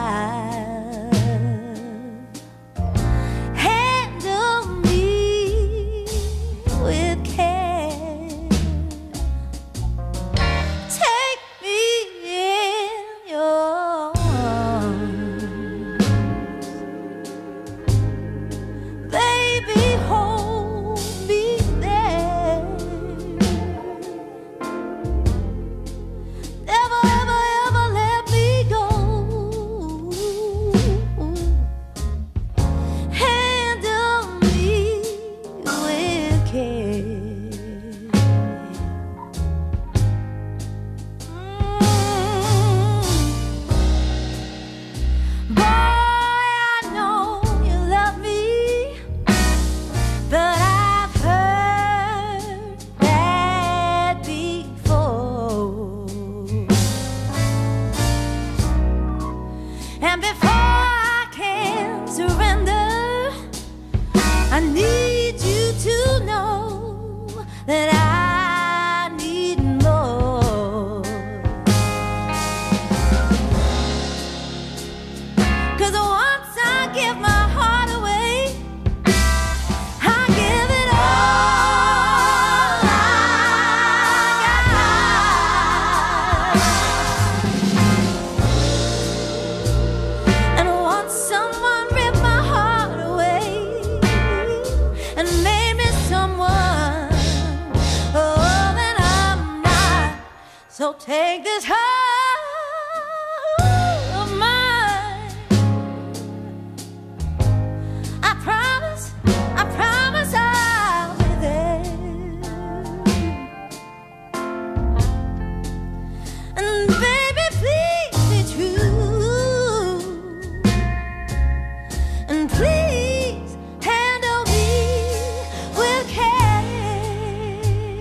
Handle me with care. Take me in your arms. Baby, hold me there. Never, ever, ever let me go. Handle me with care. Boy, I know you love me, but I've heard that before. And before I can surrender, I need you to know that I need more. 'Cause once I give my heart away, I give it all I got. And once someone ripped my heart away and made me someone, oh, then I'm not. So take this heart of mine. I promise I'll be there. And baby, please be true. And please handle me with care.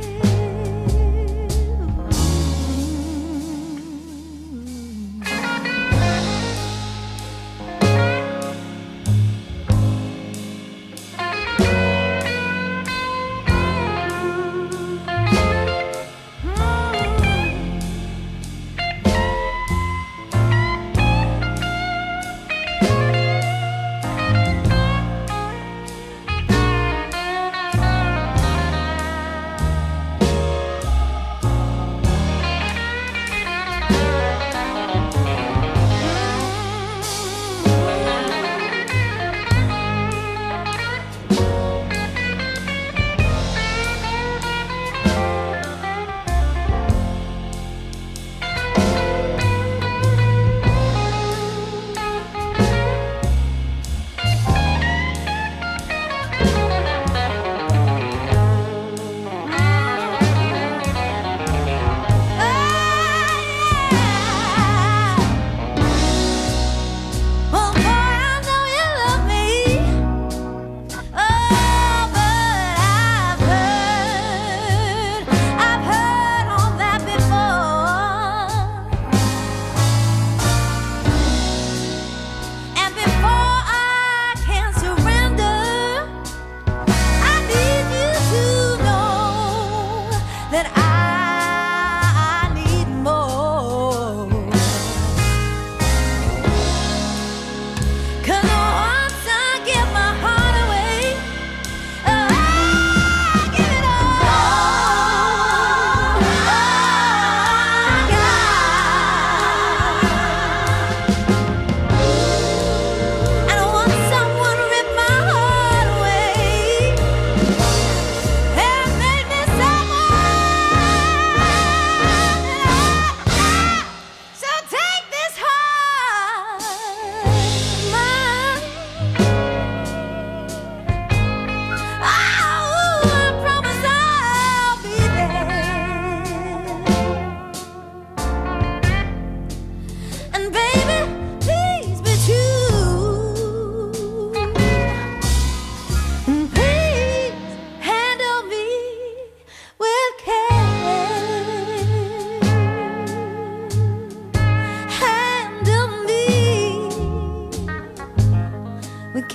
with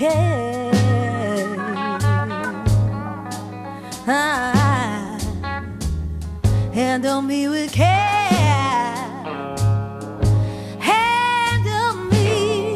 care. Handle me with care. Handle me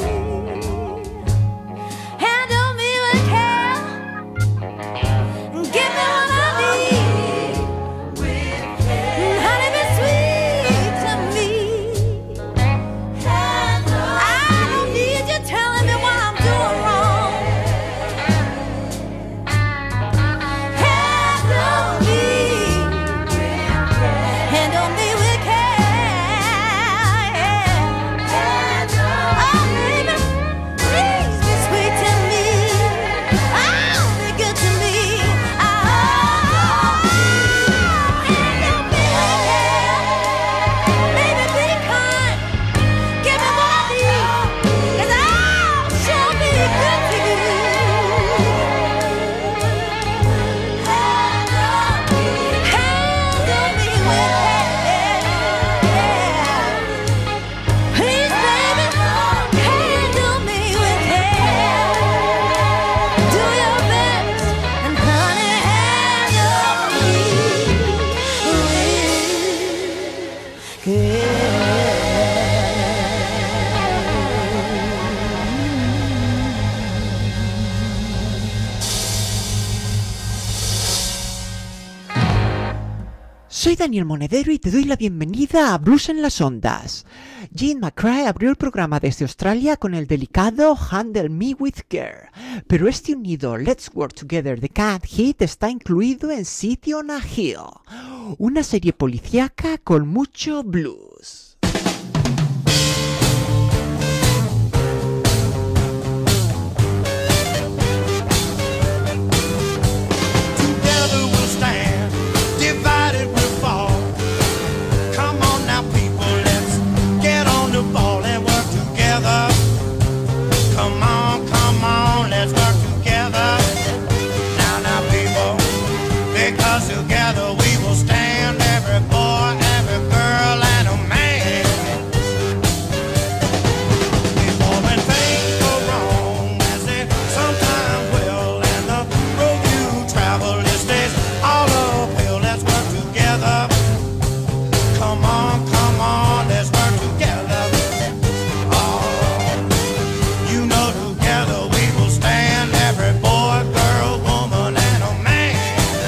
Soy Daniel Monedero y te doy la bienvenida a Blues en las Ondas. Gene McRae abrió el programa desde Australia con el delicado Handle Me With Care, pero este unido Let's Work Together de Cat Hit está incluido en City on a Hill, una serie policíaca con mucho blues. Together we will stand, every boy, every girl, and a man. Before when things go wrong, as they sometimes will, and the road you travel, it stays all uphill. Let's work together. Come on, let's work together. Oh, you know together we will stand, every boy, girl, woman, and a man.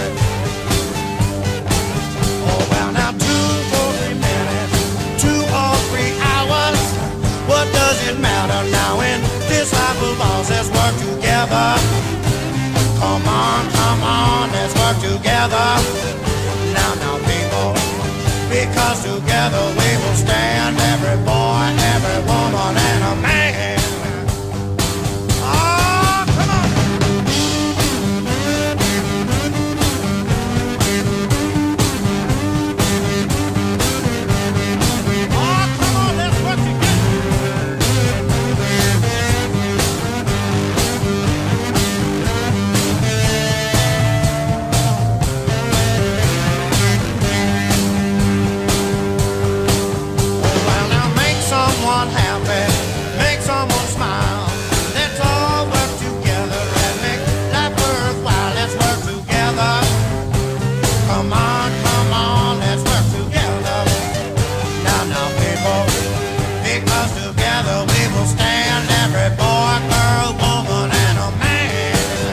Now in this life of ours, let's work together. Come on, let's work together. Now, people, because together we will stand, every boy, every woman, and a man. Oh, come on. Oh, come on, let's work together. Someone happy, make someone smile. Let's all work together and make life worthwhile. Let's work together. Come on, let's work together. Now, people, because together we will stand, every boy, girl, woman, and a man.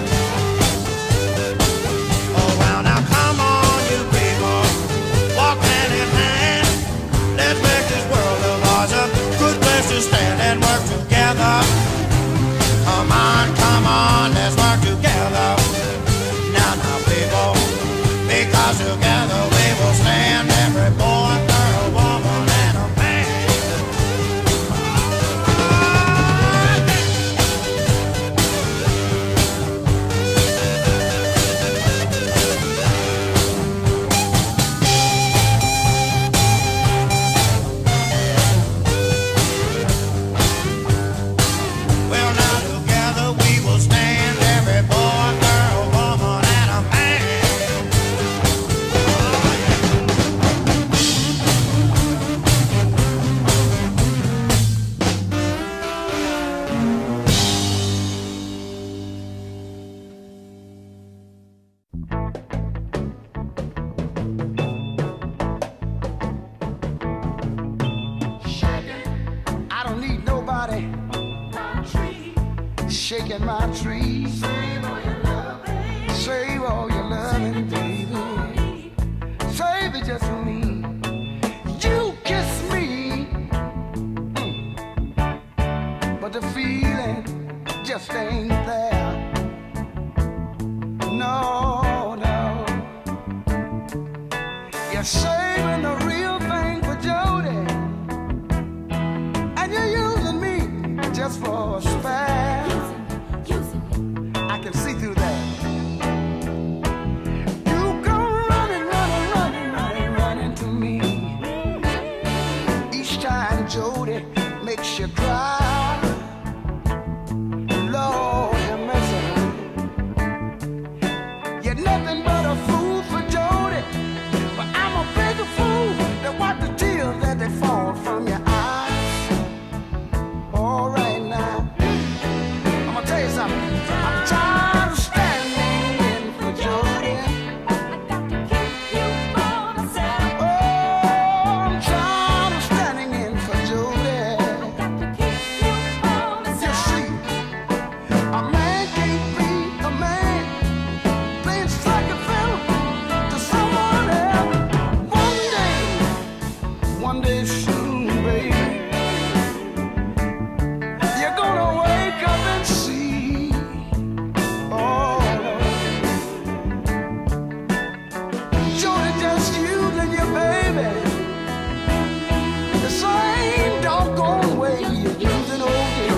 Oh, well, now come on, you people, walk hand in hand. Let's make this world of ours a good place to stand and work together. Come on, let's work together. Now, people, because together we will stand, every boy, girl, woman, and a man. Shaking my tree. Save all your loving. Save all your loving, baby. Save it just for me. You kiss me. But the feeling just ain't there. No. You're saving the real thing for Jody. And you're using me just for a spare. I can see through that. You go running to me. Each time Jody makes you cry. Lord have mercy. You're nothing but a fool for Jody, but I'm a bigger fool that watch the tears that they fall from your eyes. All right now.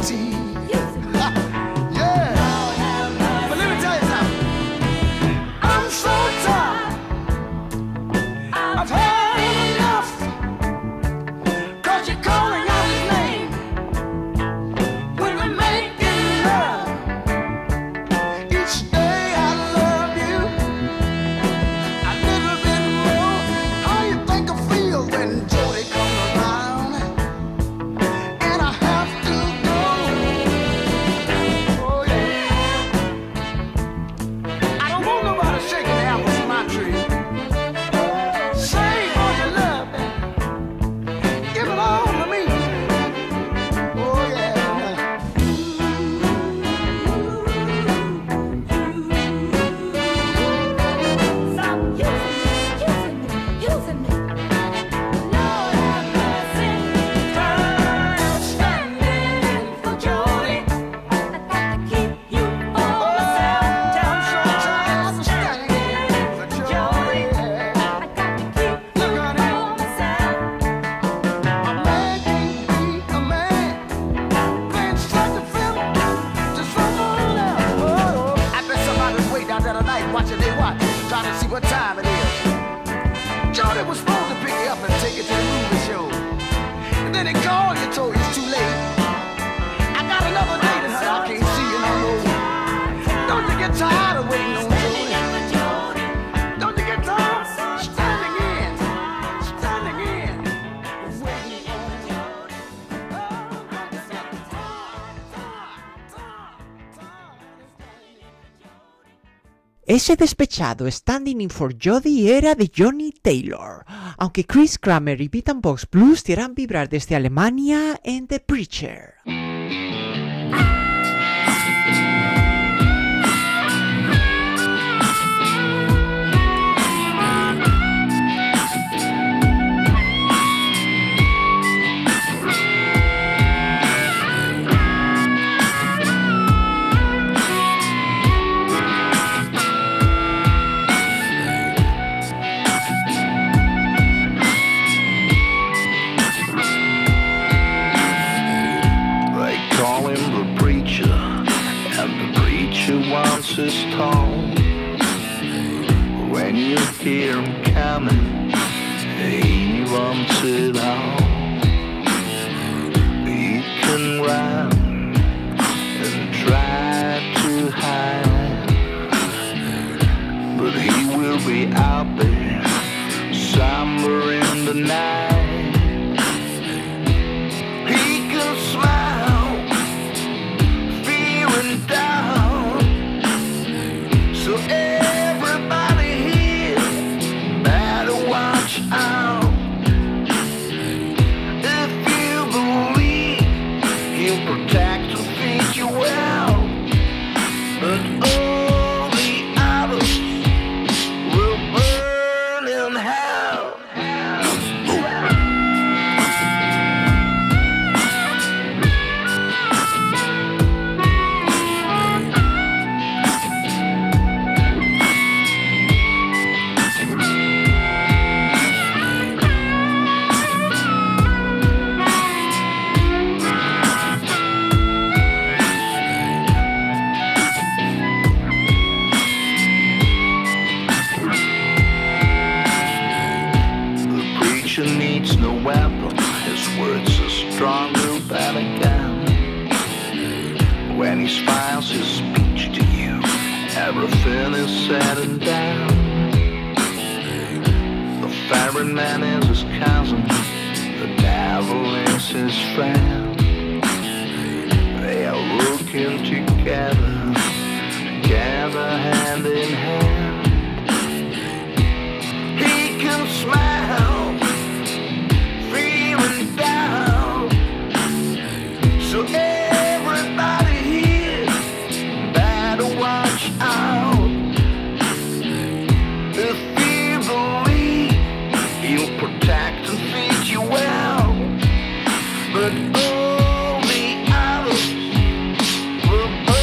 tea. Yeah. But let me tell you something. I'm so tired. I've had enough. 'Cause you're calling out his name when we're making love. Each day I love you a little bit more. How you think I feel when Jody comes around and I have to go? Oh yeah. I don't want nobody shaking the apples from my tree. Save all your love, baby. Give it all to me. Oh yeah. Stop using me. Lord have mercy. Standing for Jody. I got to keep you for myself. I'm so tired of standing for Jody. I got to keep you for myself. A man can't be a man, playing such a film to someone else. Oh, I bet somebody's waiting out there tonight watching they watch, trying to see what time it is. Jody was supposed to pick you up and take you to the movie show. And then he called you, told you it's too late. I got another date, and honey, I can't see you no more. Don't you get tired of waiting on Jody? Don't you get tired of standing in, waiting on Jody? Oh, don't you get Ese despechado Standing in for Jody era de Johnny Taylor, aunque Chris Kramer y Beat and Box Blues te harán vibrar desde Alemania en The Preacher. They call him the preacher, and the preacher wants his tone. When you hear him coming, he wants it all. He can run and try to hide, but he will be out there somewhere in the night. He can smile, feeling down, so everybody here better watch out. If you believe he'll protect and feed you well, but all the others will burn in hell. The preacher needs no weapon, his words are stronger than a gun. When he smiles his speech to you, everything is said and done. The ferryman is his cousin, the devil is his friend. They are working together hand in hand. He can smile, feeling down, so everybody here better watch out. If you believe he'll protect and feed you well, but all the others will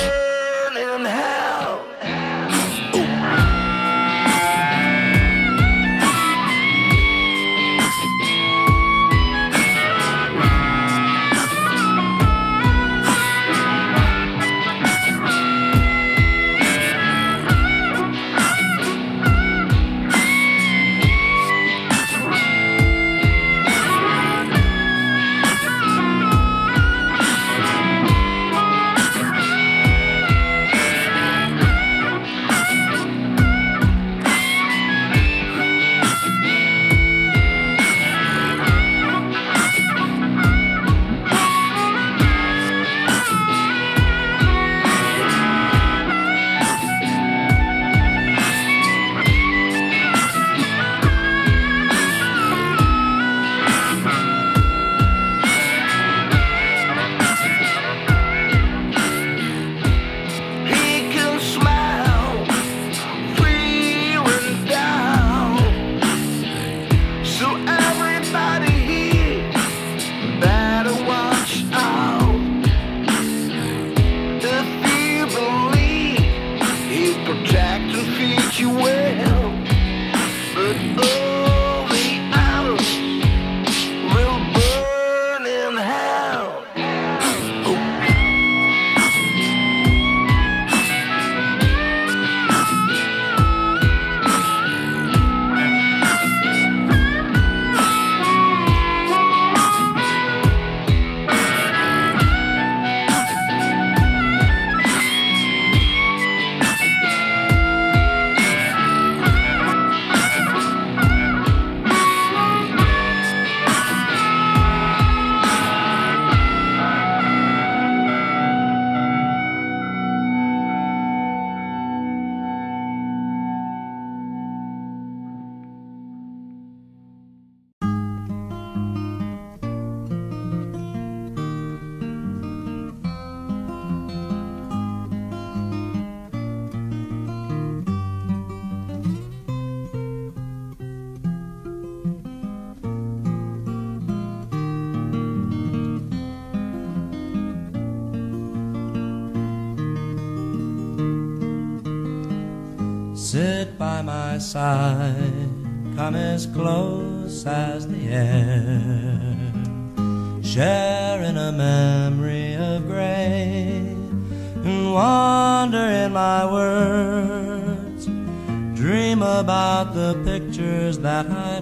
Sit by my side, come as close as the air, sharing a memory of gray, and wander in my words, dream about the pictures that I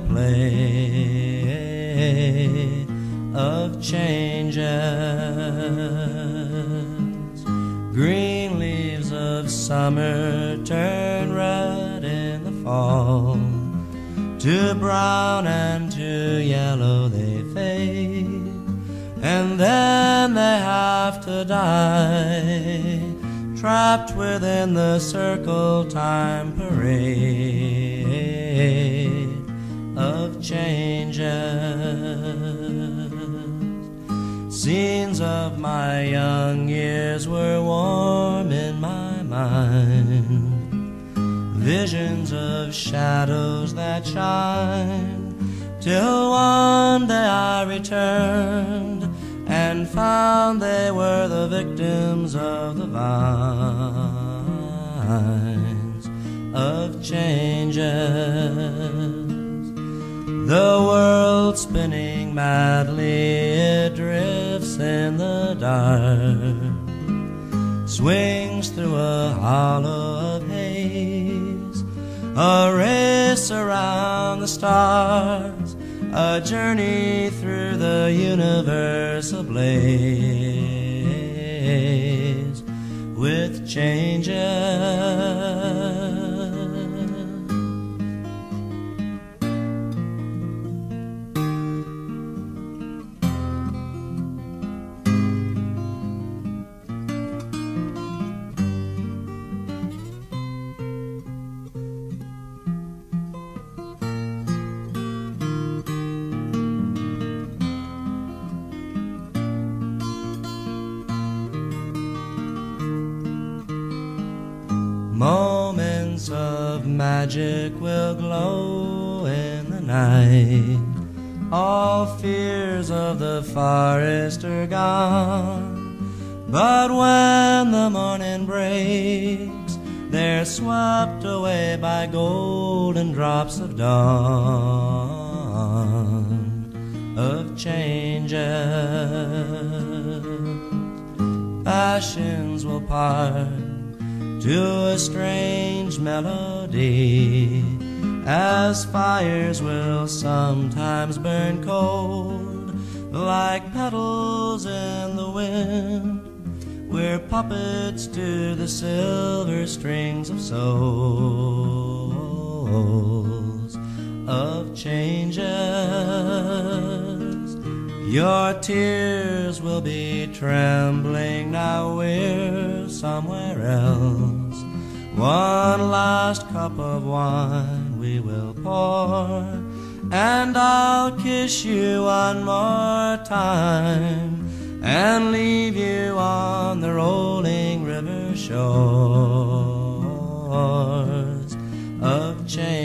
play of changes. Green leaves of summer turn red in the fall, to brown and to yellow they fade, and then they have to die, trapped within the circle time parade of changes. Scenes of my young years were warm in my mind, visions of shadows that shine, till one day I returned and found they were the victims of the vines of changes. The world spinning madly, it drifts in the dark, swings through a hollow of haze, a race around the stars, a journey through the universe ablaze with changes. Moments of magic will glow in the night, all fears of the forest are gone, but when the morning breaks, they're swept away by golden drops of dawn of changes. Passions will part to a strange melody, as fires will sometimes burn cold, like petals in the wind. We're puppets to the silver strings of souls of changes. Your tears will be trembling, now we're somewhere else. One last cup of wine we will pour, and I'll kiss you one more time, and leave you on the rolling river shores of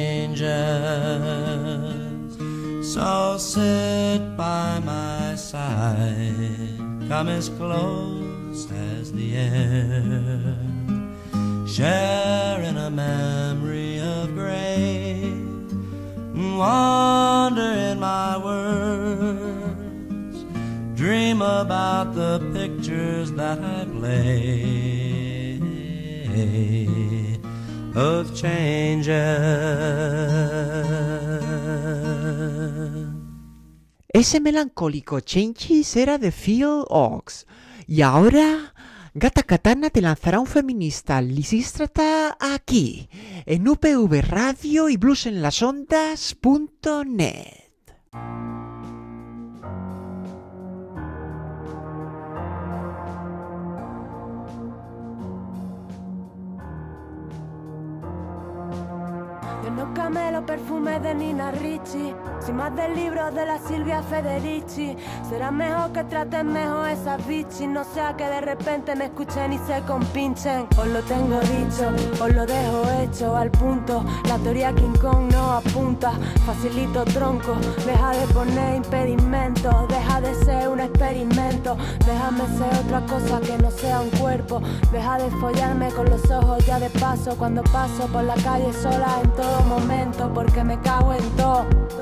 changes. So sit by my side, come as close as the air, sharing a memory of gray, wander in my words, dream about the pictures that I play of changes. Ese melancólico Changes era de Phil Ochs. Y ahora Gata Katana te lanzará un feminista lisístrata aquí, en UPV Radio y bluesenlasondas.net. Yo no camelo perfume de Nina Ricci, sin más del libro de la Silvia Federici. Será mejor que traten mejor esas bichis, no sea que de repente me escuchen y se compinchen. Os lo tengo dicho, os lo dejo hecho al punto. La teoría King Kong no apunta, facilito tronco. Deja de poner impedimentos, deja de ser un experimento. Déjame ser otra cosa que no sea un cuerpo. cuerpo. Deja de follarme con los ojos ya de paso cuando paso por la calle sola en todo momento, porque me cago en todo.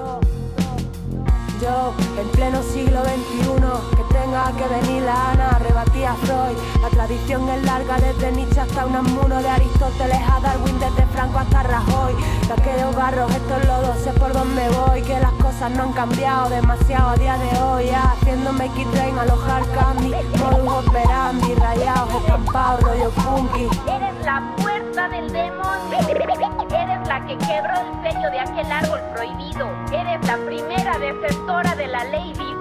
Yo, en pleno siglo XXI, que tenga que venir la Ana, rebatía a Freud. La tradición es larga, desde Nietzsche hasta Unamuno, de Aristóteles a Darwin, desde Franco hasta Rajoy. De aquellos barros, estos lodos, sé por dónde voy, que las cosas no han cambiado demasiado a día de hoy. Haciendo make it rain, alojar candy, modus operandi, rayados, estampados, rollo funky. Eres la fuerza del demonio. Eres la que quebró el sello de aquel árbol prohibido. Eres la primera desertora de la ley divina.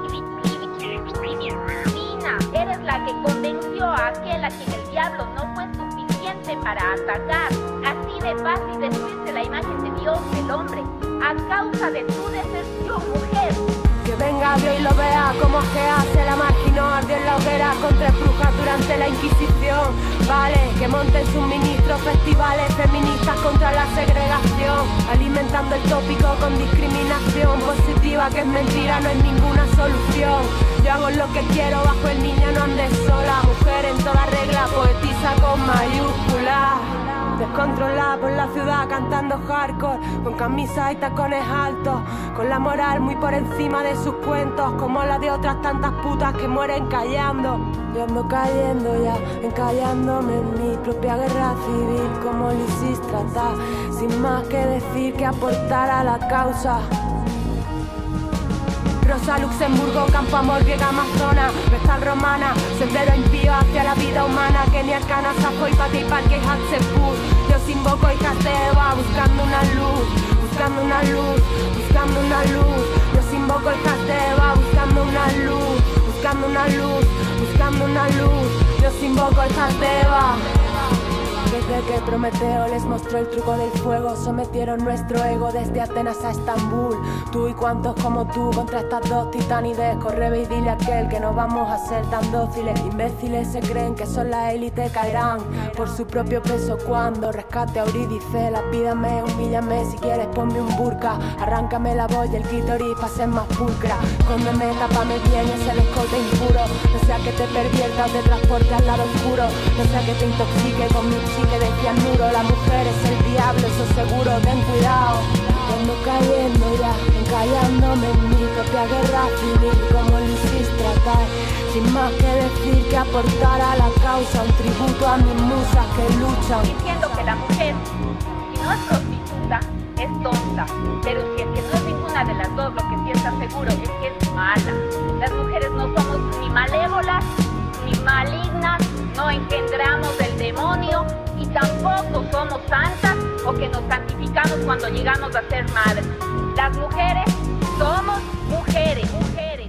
Eres la que convenció a aquel a quien el diablo no fue suficiente para atacar. Así de fácil destruirse la imagen de Dios, el hombre, a causa de tu deserción, mujer. Que venga Dios y lo vea como Gea se la marginó, ardió en la hoguera contra brujas durante la Inquisición. Vale, que monten sus ministros festivales feministas contra la segregación, alimentando el tópico con discriminación positiva, que es mentira, no es ninguna solución. Yo hago lo que quiero bajo el niño, no andes sola. Mujer en toda regla, poetisa con mayúsculas. Descontrolada por la ciudad cantando hardcore, con camisas y tacones altos, con la moral muy por encima de sus cuentos, como la de otras tantas putas que mueren callando. Yo ando cayendo ya, encallándome en mi propia guerra civil, como Lisístrata, sin más que decir que aportar a la causa. Rosa Luxemburgo, Campo Amor, griega amazona, vestal romana, sendero impío hacia la vida humana, Kenia, Cana, Sajo y Pati, Parque y Hatzeput. Yo os invoco hijas de Eva, buscando una luz, buscando una luz, buscando una luz. Yo os invoco hijas de Eva, buscando una luz, buscando una luz, buscando una luz. Yo os invoco hijas de Eva. Desde que Prometeo les mostró el truco del fuego, sometieron nuestro ego desde Atenas a Estambul. Tú y cuantos como tú contra estas dos titanides. Corre ve y dile a aquel que no vamos a ser tan dóciles. Imbéciles se creen que son la élite, caerán por su propio peso cuando rescate a Eurídice. Lapídame, humíllame, si quieres ponme un burka. Arráncame la voz y el clítoris pa' ser más pulcra. Cóndeme, tápame bien ese escote impuro. No sea que te pervierta o te transporte al lado oscuro. No sea que te intoxique con mi que decía Nuro, la mujer es el diablo, eso seguro, ten cuidado. Ando cayendo ya, encallándome en mi propia guerra civil, como Lisístrata, sin más que decir que aportar a la causa, un tributo a mis musas que luchan. Diciendo que la mujer, si no es prostituta, es tonta, pero si es que no es ninguna de las dos, lo que sí está seguro es que es mala. Las mujeres no somos ni malévolas, ni malignas, no engendramos del demonio, y tampoco somos santas o que nos santificamos cuando llegamos a ser madres. Las mujeres somos mujeres, mujeres.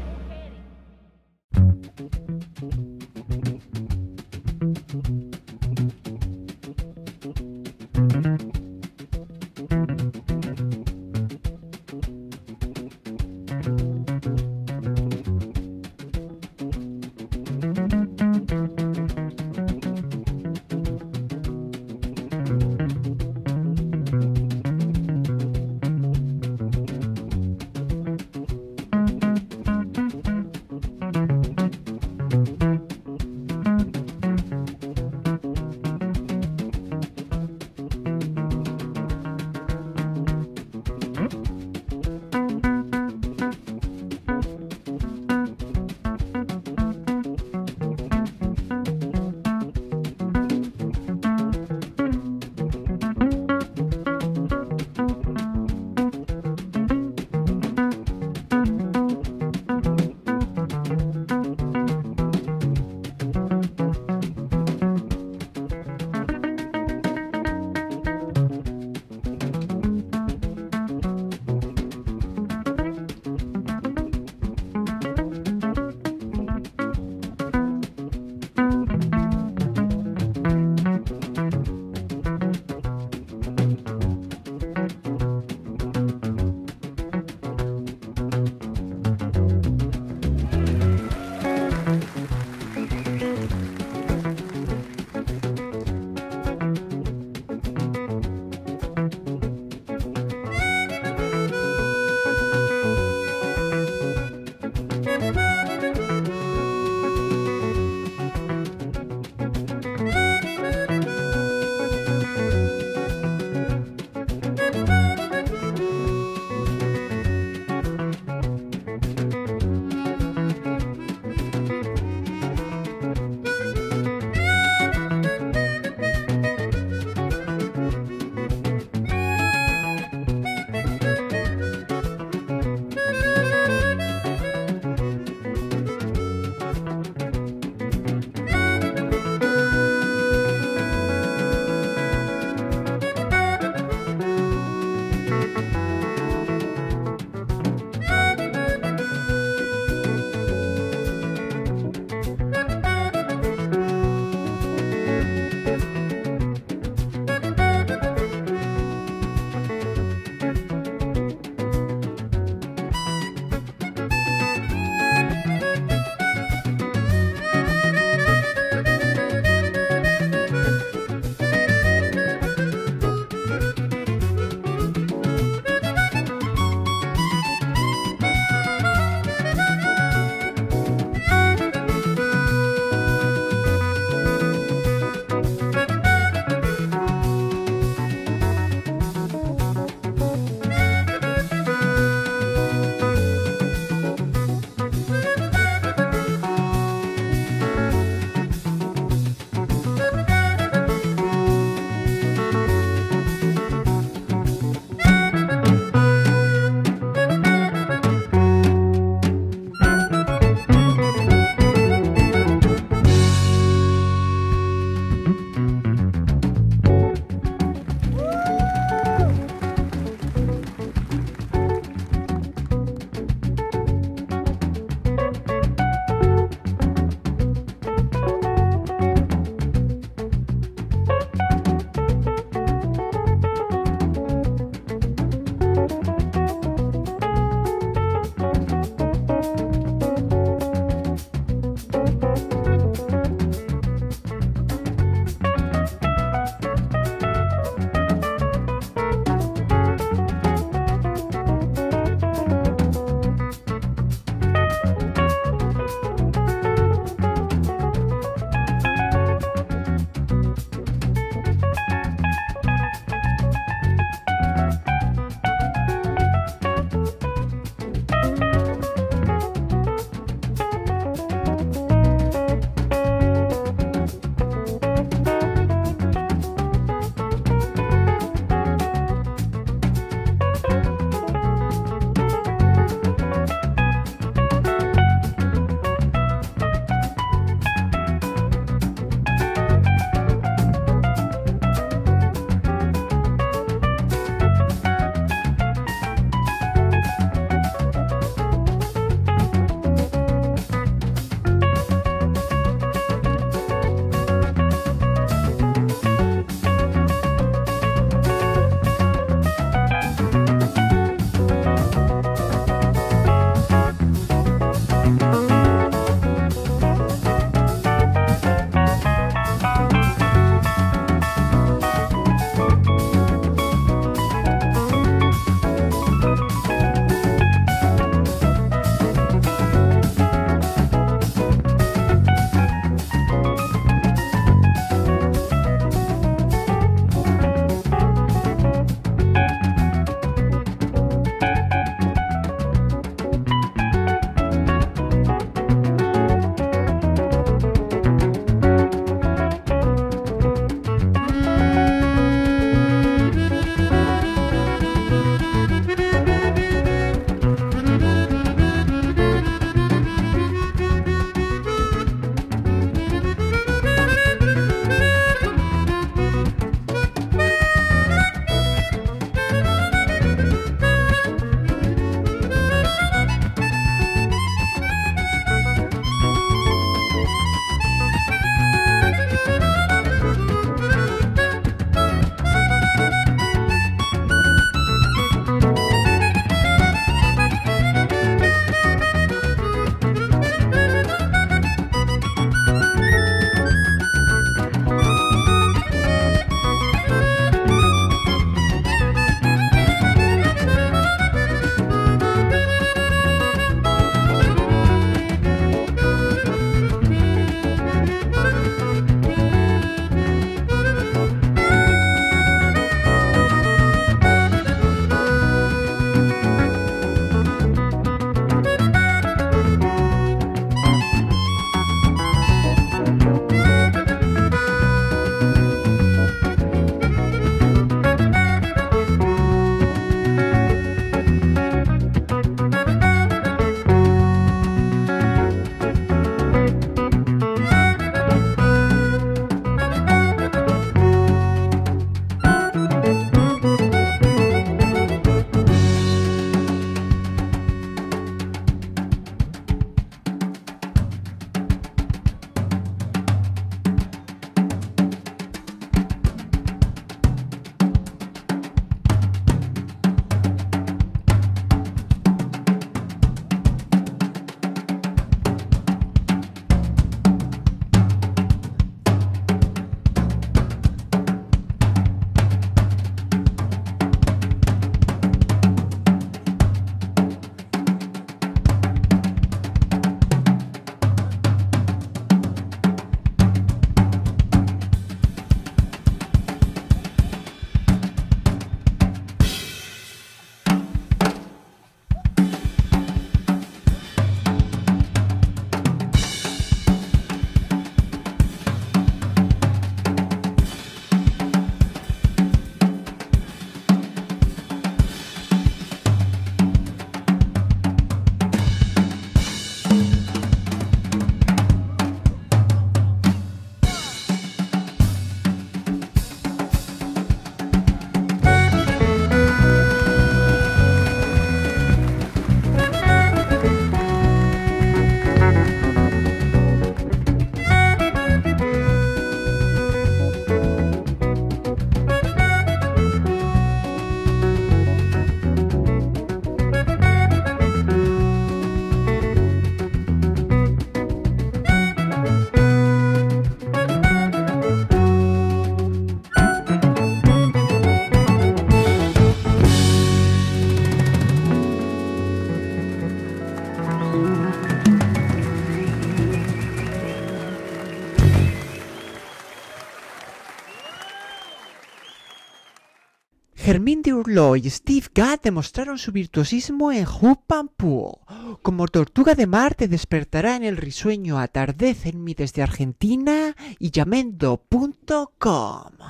Hermine Durlo y Steve Gadd demostraron su virtuosismo en Hoop and Pool. Como tortuga de mar te despertará en el risueño atardece en mí desde Argentina y llamendo.com.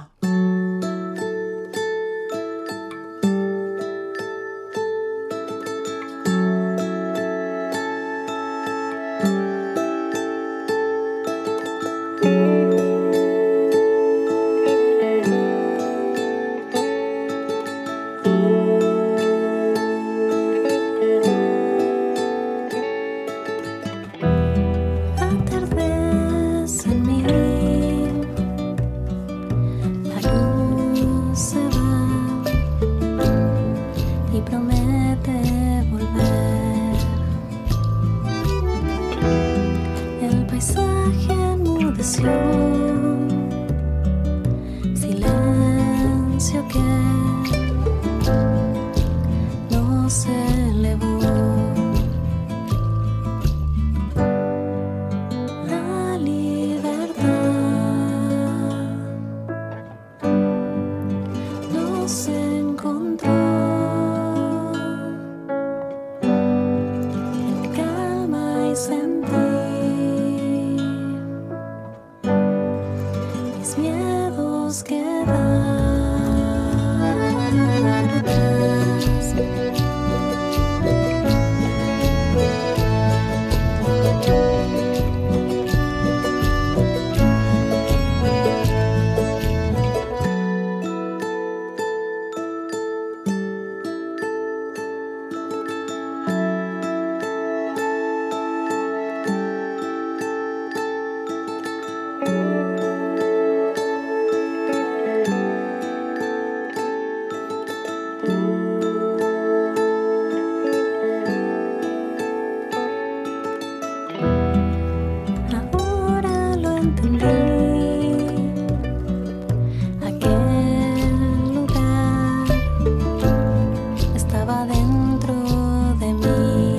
Atardece en mí, la luz se va y promete volver. El paisaje enmudeció, silencio que no se elevó. La libertad no se encontró en calma y sentir mis miedos Ahora lo entendí, aquel lugar estaba dentro de mí.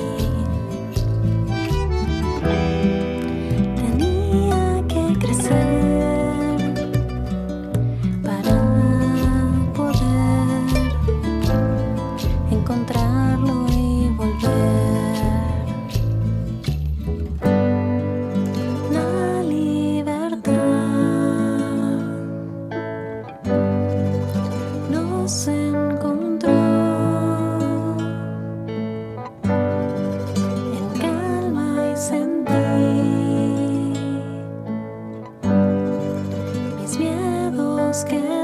Tenía que crecer para poder encontrarlo y volver. La libertad no se encontró en calma y sentí mis miedos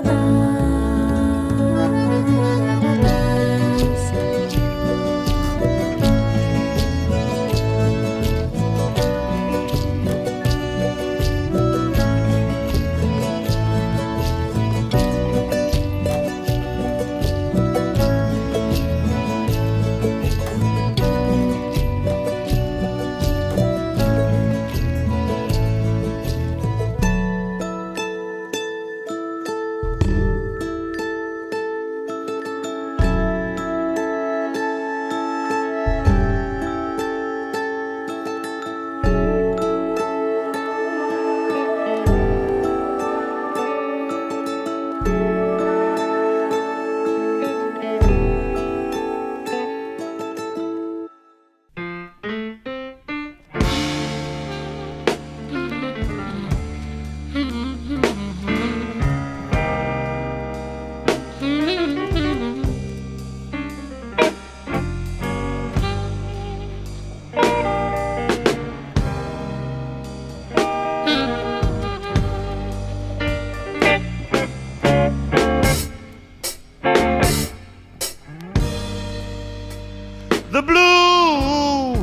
The blues,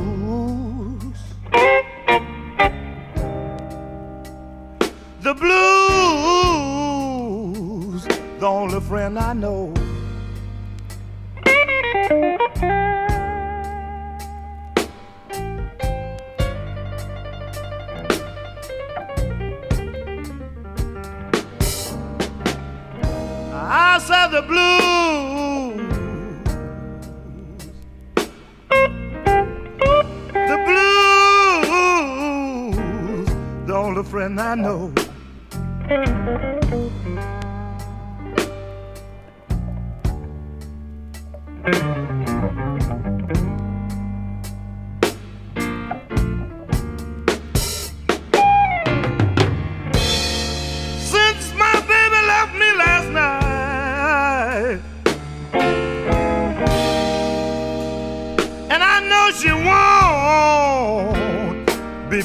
the blues, the only friend I know. I said the blues, the blues, the only friend I know.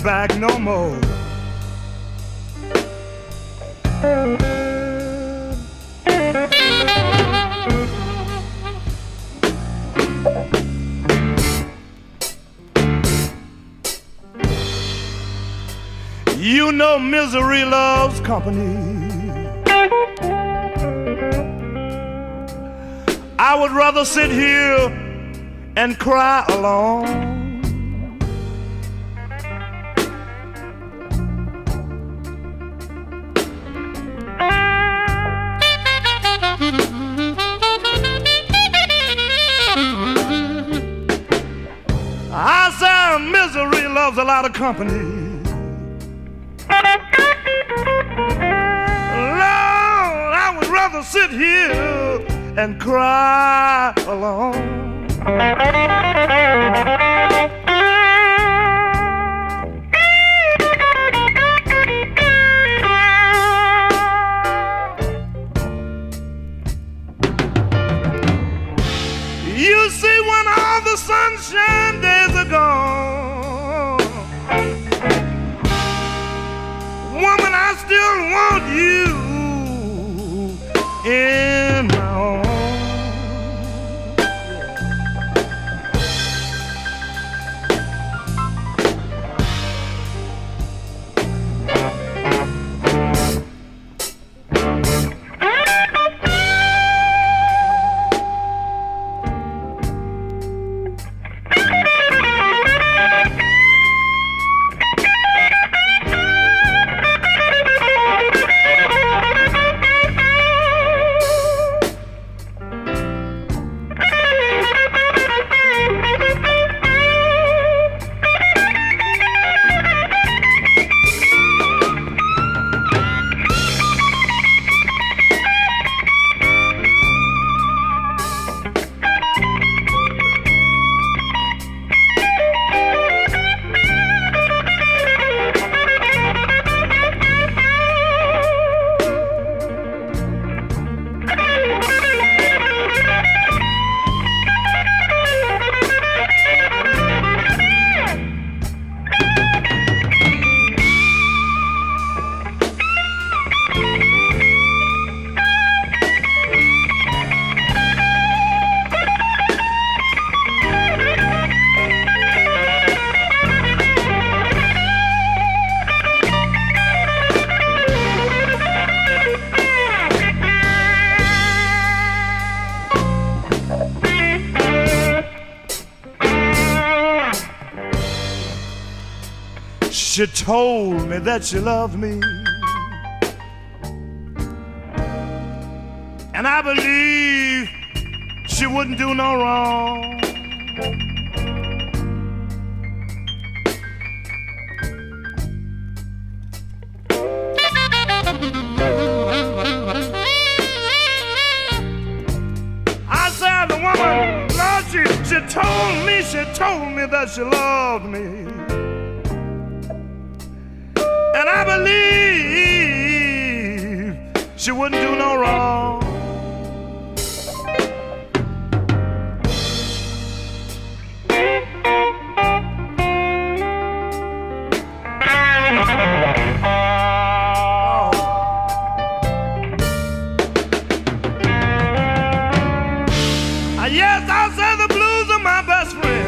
back no more. You know misery loves company. I would rather sit here and cry alone. I said misery loves a lot of company. Lord, I would rather sit here and cry alone. You see, when all the sunshine days are gone, woman, I still want you in my arms. She told me that she loved me, and I believe she wouldn't do no wrong. I said the woman, Lord, she told me that she loved me. And I believe she wouldn't do no wrong. Yes, I said the blues are my best friend,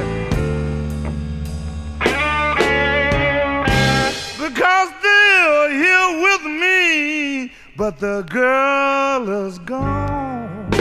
because they're here with me, but the girl is gone.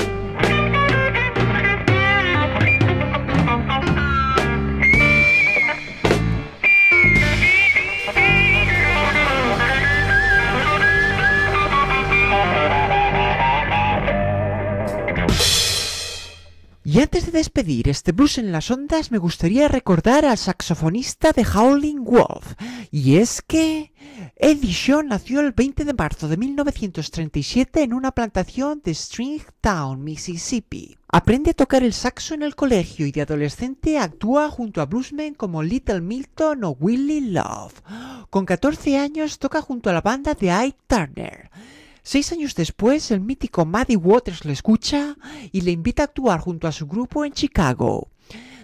Y antes de despedir este blues en las ondas, me gustaría recordar al saxofonista de Howlin' Wolf. Y es que Eddie Shaw nació el 20 de marzo de 1937 en una plantación de Stringtown, Mississippi. Aprende a tocar el saxo en el colegio y de adolescente actúa junto a bluesmen como Little Milton o Willie Love. Con 14 años toca junto a la banda de Ike Turner. 6 años después, el mítico Muddy Waters lo escucha y le invita a actuar junto a su grupo en Chicago.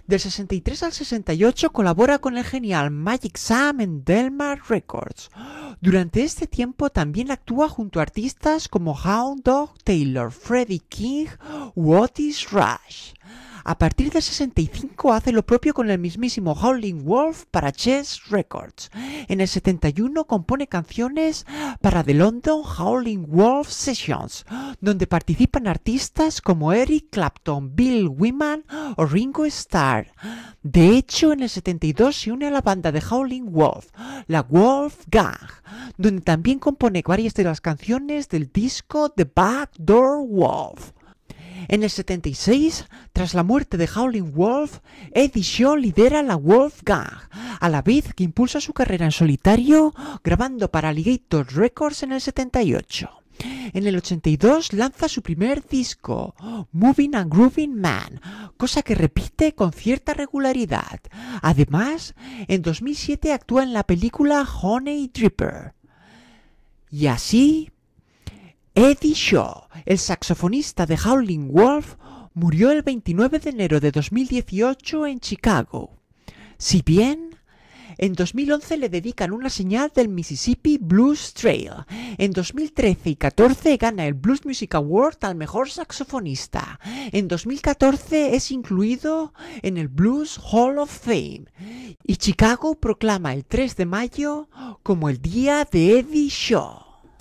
Del 63 al 68 colabora con el genial Magic Sam en Delmar Records. Durante este tiempo también actúa junto a artistas como Hound Dog Taylor, Freddie King u Otis Rush. A partir del 65 hace lo propio con el mismísimo Howlin' Wolf para Chess Records. En el 71 compone canciones para The London Howlin' Wolf Sessions, donde participan artistas como Eric Clapton, Bill Wyman o Ringo Starr. De hecho, en el 72 se une a la banda de Howlin' Wolf, la Wolf Gang, donde también compone varias de las canciones del disco The Backdoor Wolf. En el 76, tras la muerte de Howlin' Wolf, Eddie Shaw lidera la Wolf Gang, a la vez que impulsa su carrera en solitario, grabando para Alligator Records en el 78. En el 82 lanza su primer disco, Moving and Grooving Man, cosa que repite con cierta regularidad. Además, en 2007 actúa en la película Honey Dripper. Y así, Eddie Shaw, el saxofonista de Howlin' Wolf, murió el 29 de enero de 2018 en Chicago. Si bien, en 2011 le dedican una señal del Mississippi Blues Trail. En 2013 y 2014 gana el Blues Music Award al mejor saxofonista. En 2014 es incluido en el Blues Hall of Fame. Y Chicago proclama el 3 de mayo como el Día de Eddie Shaw.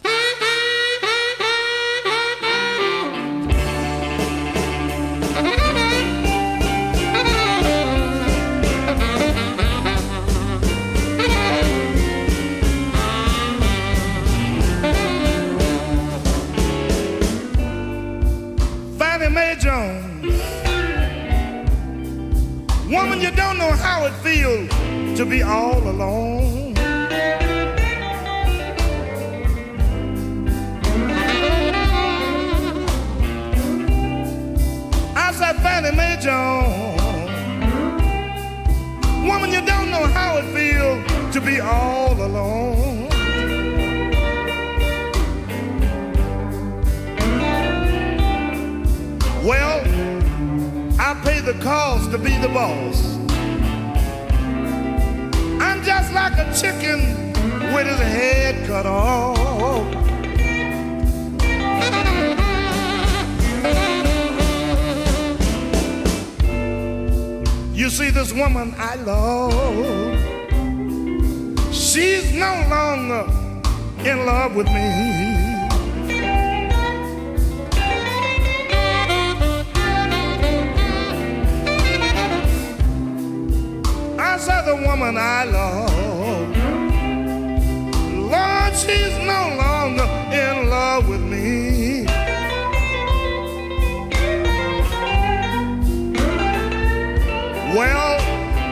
Mae Jones, woman, you don't know how it feels to be all alone. I said, Fannie Mae Jones, woman, you don't know how it feels to be all alone. Well, I pay the cost to be the boss. I'm just like a chicken with his head cut off. You see, this woman I love, she's no longer in love with me. I saw the woman I love, Lord, she's no longer in love with me. Well,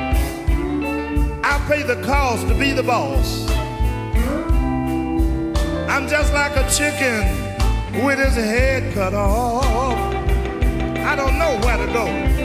I pay the cost to be the boss. I'm just like a chicken with his head cut off. I don't know where to go.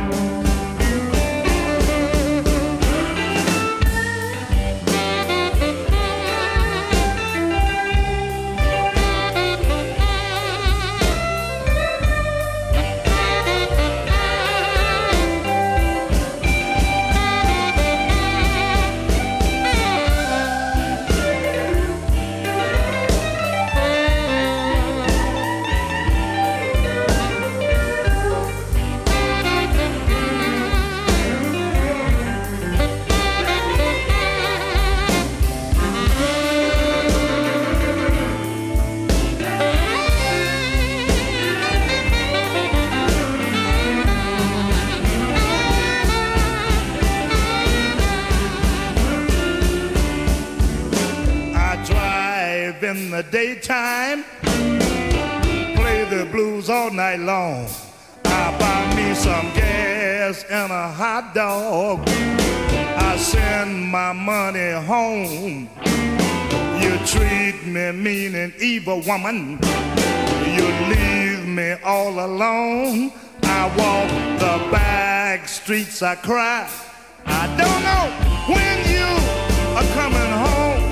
In the daytime, play the blues all night long. I buy me some gas and a hot dog. I send my money home. You treat me mean and evil, woman. You leave me all alone. I walk the back streets, I cry. I don't know when you are coming home.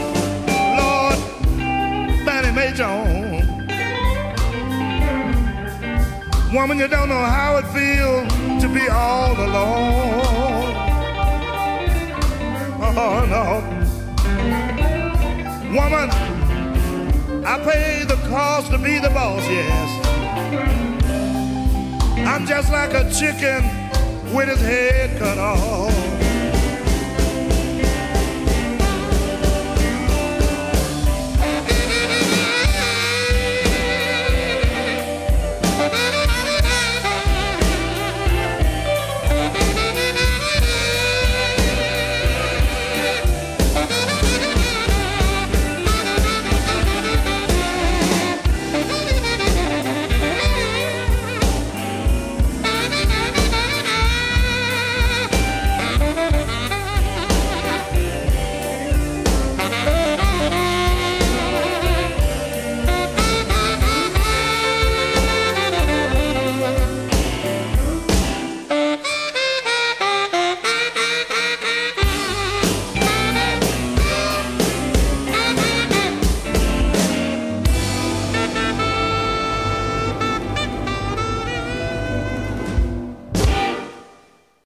Mae Jones, woman, you don't know how it feels to be all alone. Oh no. Woman, I pay the cost to be the boss, yes. I'm just like a chicken with his head cut off.